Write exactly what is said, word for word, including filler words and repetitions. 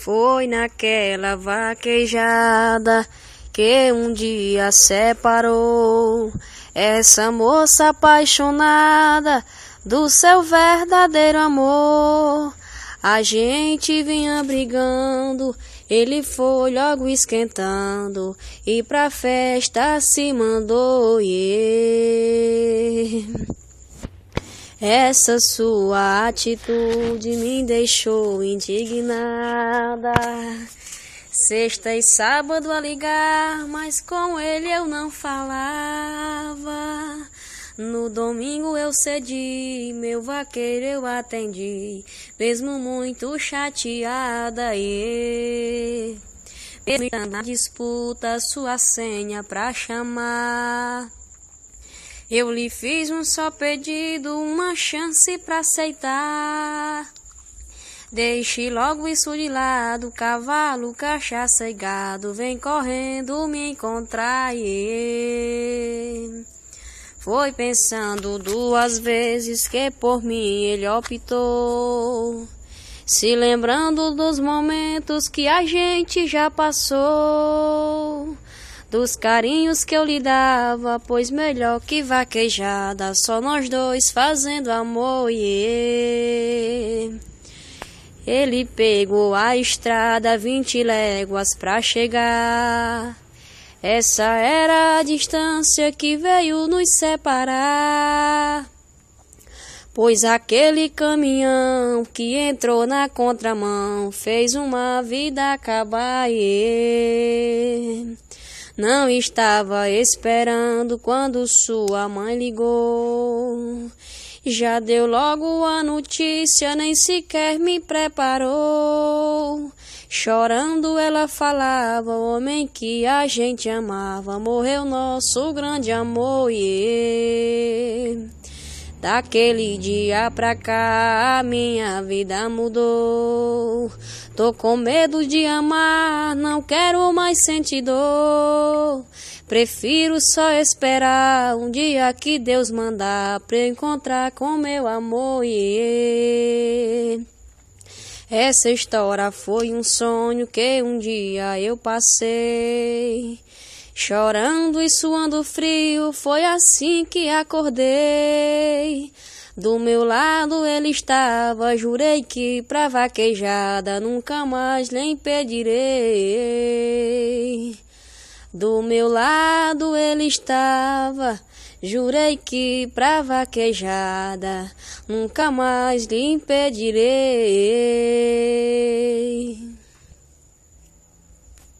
Foi naquela vaquejada que um dia separou essa moça apaixonada do seu verdadeiro amor. A gente vinha brigando, ele foi logo esquentando e pra festa se mandou. Yeah. Essa sua atitude me deixou indignada. Sexta e sábado a ligar, mas com ele eu não falava. No domingo eu cedi, meu vaqueiro eu atendi, mesmo muito chateada. E na disputa sua senha pra chamar. Eu lhe fiz um só pedido, uma chance pra aceitar. Deixe logo isso de lado, cavalo, cachaça e gado, vem correndo me encontrar. Yeah. Foi pensando duas vezes que por mim ele optou, se lembrando dos momentos que a gente já passou, dos carinhos que eu lhe dava, pois melhor que vaquejada, só nós dois fazendo amor. Yeah. Ele pegou a estrada vinte léguas pra chegar. Essa era a distância que veio nos separar, pois aquele caminhão que entrou na contramão fez uma vida acabar. Yeah. Não estava esperando quando sua mãe ligou, já deu logo a notícia, nem sequer me preparou. Chorando ela falava, o homem que a gente amava, morreu nosso grande amor. Yeah. Daquele dia pra cá a minha vida mudou. Tô com medo de amar, não quero mais sentir dor. Prefiro só esperar um dia que Deus mandar pra eu encontrar com meu amor. Yeah. Essa história foi um sonho que um dia eu passei. Chorando e suando frio, foi assim que acordei. Do meu lado ele estava, jurei que pra vaquejada nunca mais lhe impedirei. Do meu lado ele estava, jurei que pra vaquejada nunca mais lhe impedirei.